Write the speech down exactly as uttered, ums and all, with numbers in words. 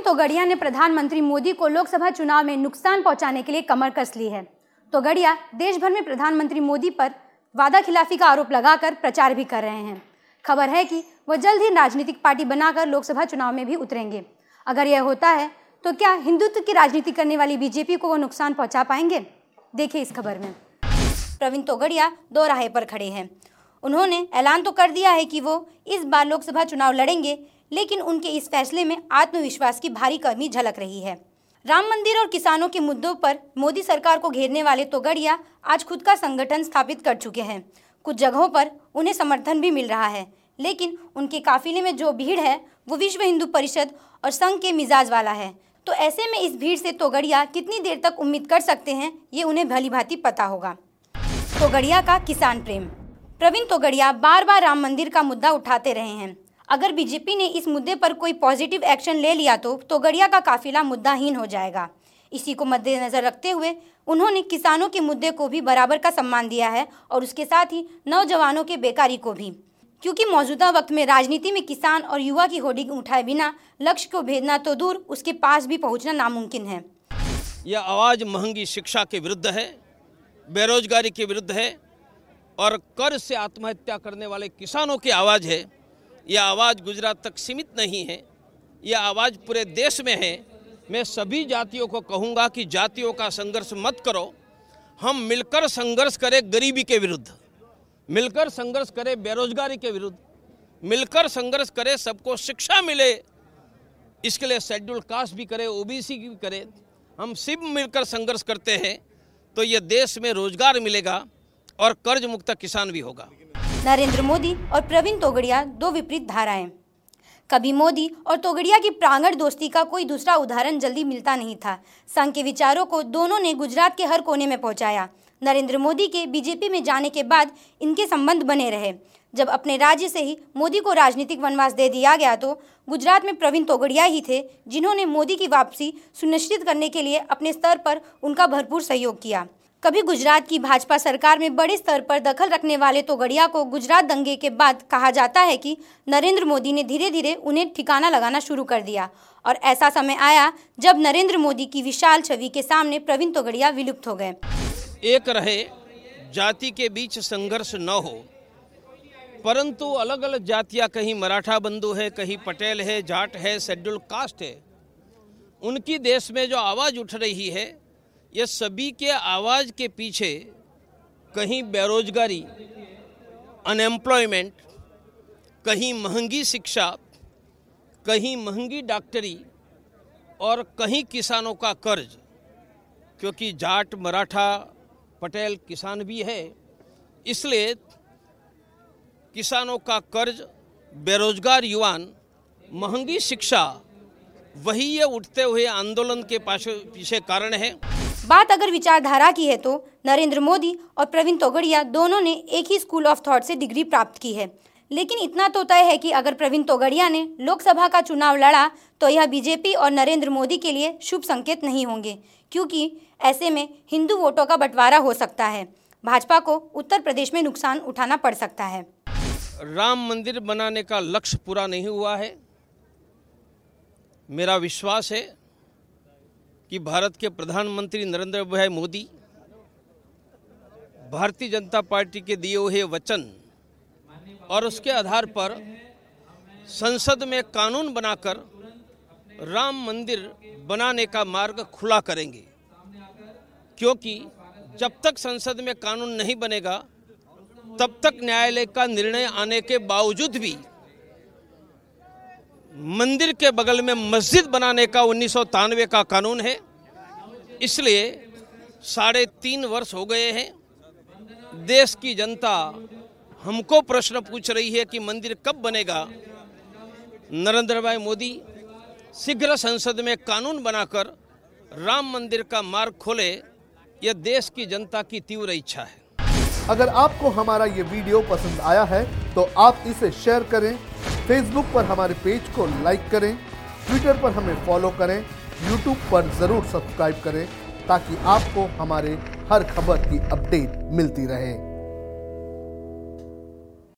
तोगड़िया ने प्रधानमंत्री मोदी को लोकसभा चुनाव में नुकसान पहुंचाने के लिए कमर कस ली है। तोगड़िया देश भर में प्रधानमंत्री मोदी पर वादा खिलाफी का आरोप लगाकर प्रचार भी कर रहे हैं। खबर है कि वह जल्द ही राजनीतिक पार्टी बनाकर लोकसभा चुनाव में भी उतरेंगे। अगर यह होता है तो क्या हिंदुत्व की राजनीति करने वाली बीजेपी को वो नुकसान पहुंचा पाएंगे? देखिए इस खबर में। प्रवीण तोगड़िया दो राह पर खड़े हैं। उन्होंने ऐलान तो कर दिया है कि वो इस बार लोकसभा चुनाव लड़ेंगे, लेकिन उनके इस फैसले में आत्मविश्वास की भारी कमी झलक रही है। राम मंदिर और किसानों के मुद्दों पर मोदी सरकार को घेरने वाले तोगड़िया आज खुद का संगठन स्थापित कर चुके हैं। कुछ जगहों पर उन्हें समर्थन भी मिल रहा है, लेकिन उनके काफिले में जो भीड़ है वो विश्व हिंदू परिषद और संघ के मिजाज वाला है। तो ऐसे में इस भीड़ से तोगड़िया कितनी देर तक उम्मीद कर सकते हैं, ये उन्हें भली भांति पता होगा। तोगड़िया का किसान प्रेम। प्रवीण तोगड़िया बार बार राम मंदिर का मुद्दा उठाते रहे हैं। अगर बीजेपी ने इस मुद्दे पर कोई पॉजिटिव एक्शन ले लिया तो तोगड़िया का काफिला मुद्दाहीन हो जाएगा। इसी को मद्देनजर रखते हुए उन्होंने किसानों के मुद्दे को भी बराबर का सम्मान दिया है और उसके साथ ही नौजवानों के बेकारी को भी, क्योंकि मौजूदा वक्त में राजनीति में किसान और युवा की होड़ी उठाए बिना लक्ष्य को भेदना तो दूर, उसके पास भी पहुंचना नामुमकिन है। यह आवाज़ महंगी शिक्षा के विरुद्ध है, बेरोजगारी के विरुद्ध है और कर्ज से आत्महत्या करने वाले किसानों की आवाज़ है। यह आवाज़ गुजरात तक सीमित नहीं है, यह आवाज़ पूरे देश में है। मैं सभी जातियों को कहूँगा कि जातियों का संघर्ष मत करो, हम मिलकर संघर्ष करें गरीबी के विरुद्ध, मिलकर संघर्ष करें बेरोजगारी के विरुद्ध, मिलकर संघर्ष करें सबको शिक्षा मिले, इसके लिए शेड्यूल कास्ट भी करे, ओबीसी भी करे। हम सब मिलकर संघर्ष करते हैं तो ये देश में रोजगार मिलेगा और कर्ज मुक्त किसान भी होगा। नरेंद्र मोदी और प्रवीण तोगड़िया दो विपरीत धाराएं। कभी मोदी और तोगड़िया की प्रांगण दोस्ती का कोई दूसरा उदाहरण जल्दी मिलता नहीं था। संघ के विचारों को दोनों ने गुजरात के हर कोने में पहुंचाया। नरेंद्र मोदी के बीजेपी में जाने के बाद इनके संबंध बने रहे। जब अपने राज्य से ही मोदी को राजनीतिक वनवास दे दिया गया तो गुजरात में प्रवीण तोगड़िया ही थे जिन्होंने मोदी की वापसी सुनिश्चित करने के लिए अपने स्तर पर उनका भरपूर सहयोग किया। कभी गुजरात की भाजपा सरकार में बड़े स्तर पर दखल रखने वाले तोगड़िया को गुजरात दंगे के बाद कहा जाता है कि नरेंद्र मोदी ने धीरे धीरे उन्हें ठिकाना लगाना शुरू कर दिया और ऐसा समय आया जब नरेंद्र मोदी की विशाल छवि के सामने प्रवीण तोगड़िया विलुप्त हो गए। एक रहे जाति के बीच संघर्ष न हो, परंतु अलग अलग जातियां, कहीं मराठा बंधु है, कहीं पटेल है, जाट है, शेड्यूल कास्ट है, उनकी देश में जो आवाज़ उठ रही है, ये सभी के आवाज़ के पीछे कहीं बेरोजगारी, अनएम्प्लॉयमेंट, कहीं महंगी शिक्षा, कहीं महंगी डॉक्टरी और कहीं किसानों का कर्ज, क्योंकि जाट, मराठा, पटेल किसान भी है, इसलिए किसानों का कर्ज, बेरोजगार युवान, महंगी शिक्षा, वही ये उठते हुए आंदोलन के पीछे कारण है। बात अगर विचारधारा की है तो नरेंद्र मोदी और प्रवीण तोगड़िया दोनों ने एक ही स्कूल ऑफ थॉट से डिग्री प्राप्त की है, लेकिन इतना तो तय है कि अगर प्रवीण तोगड़िया ने लोकसभा का चुनाव लड़ा तो यह बीजेपी और नरेंद्र मोदी के लिए शुभ संकेत नहीं होंगे, क्योंकि ऐसे में हिंदू वोटों का बंटवारा हो सकता है। भाजपा को उत्तर प्रदेश में नुकसान उठाना पड़ सकता है। राम मंदिर बनाने का लक्ष्य पूरा नहीं हुआ है। मेरा विश्वास है कि भारत के प्रधानमंत्री नरेंद्र भाई मोदी भारतीय जनता पार्टी के दिए हुए वचन और उसके आधार पर संसद में कानून बनाकर राम मंदिर बनाने का मार्ग खुला करेंगे, क्योंकि जब तक संसद में कानून नहीं बनेगा तब तक न्यायालय का निर्णय आने के बावजूद भी मंदिर के बगल में मस्जिद बनाने का उन्नीस सौ तिरानवे का कानून है। इसलिए साढ़े तीन वर्ष हो गए हैं, देश की जनता हमको प्रश्न पूछ रही है कि मंदिर कब बनेगा। नरेंद्र भाई मोदी शीघ्र संसद में कानून बनाकर राम मंदिर का मार्ग खोले, यह देश की जनता की तीव्र इच्छा है। अगर आपको हमारा ये वीडियो पसंद आया है तो आप इसे शेयर करें, फेसबुक पर हमारे पेज को लाइक करें, ट्विटर पर हमें फॉलो करें, यूट्यूब पर जरूर सब्सक्राइब करें ताकि आपको हमारे हर खबर की अपडेट मिलती रहे।